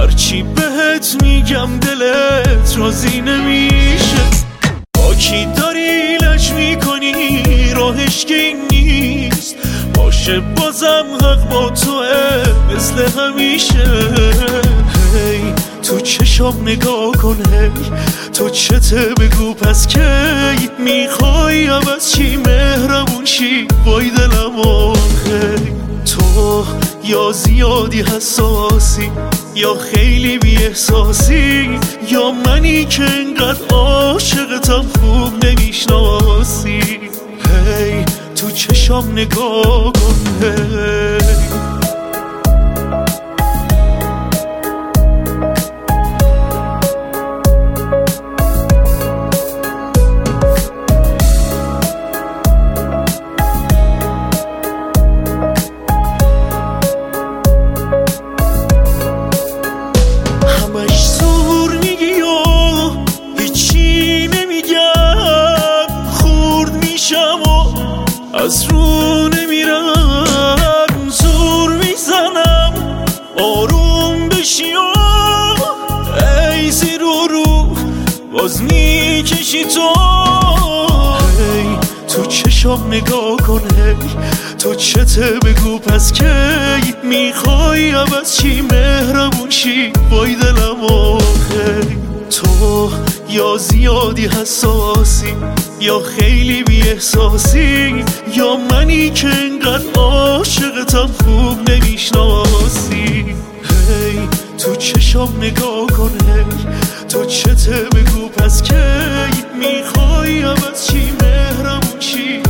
هرچی بهت میگم دلت راضی نمیشه. با کی داری لج میکنی راهش که این نیست، باشه بازم حق با توه مثل همیشه. هی تو چشم نگاه کن، هی تو چته بگو پس کی میخوای عوض چی مهربون شی وای دلم آخی. تو یا زیادی حساسی یا خیلی بی احساسی، یا منی که انقدر عاشقتم خوب نمیشناسی. هی تو چشم نگاه کن، هی از رو نمیرم، زور میزنم آروم بشی و ای زیر و رو باز میکشی تو. هی تو چشم نگاه کن، هی تو چته بگو پس کی میخوای عوض چی مهربون شی وای دلم آخی. تو یا زیادی حساسی یا خیلی بی احساسی، یا منی که انقدر عاشقتم خوب نمیشناسی. هی تو چشم نگاه کن، هی تو چته بگو پس کی میخوای عوض چی مهربون شی